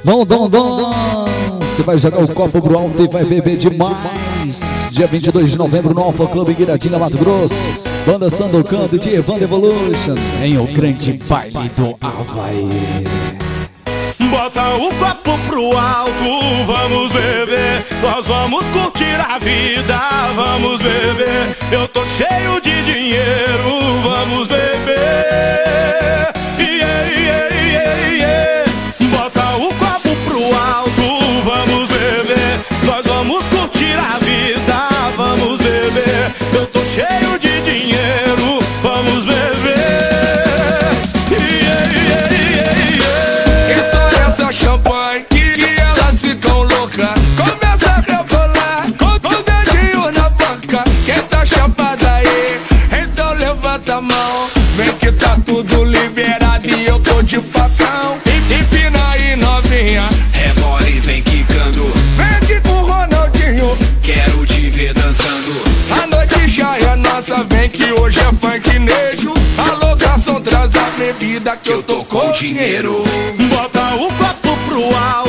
Você vai jogar o copo pro alto e vai beber demais. Dia 22 de novembro no Alfa Clube Guiratinga, Mato Grosso. Banda Sandokan de Evand Evolution em o grande baile do Havaí. Bota o copo pro alto, vamos beber. Nós vamos curtir a vida, vamos beber. Eu tô cheio de dinheiro, vamos beber. Yeah, yeah, yeah, yeah. Bota o copo pro alto, vamos beber. Nós vamos curtir a vida, vamos beber. Eu tô cheio de dinheiro, vamos beber. Yeah, yeah, yeah, yeah. Estoura essa champanhe que elas ficam loucas. Começa a rebolar com o dedinho na banca. Quem tá chapada aí, então levanta a mão. Vem que tá tudo liberado e eu tô de facão. Empina aí, novinha, rebola e vem quicando. vem aqui com o Ronaldinho. Quero te ver dançando. A noite já é nossa, vem que hoje é funknejo. Alô, garçom, traz a bebida que eu tô com dinheiro. Bota o copo pro alto.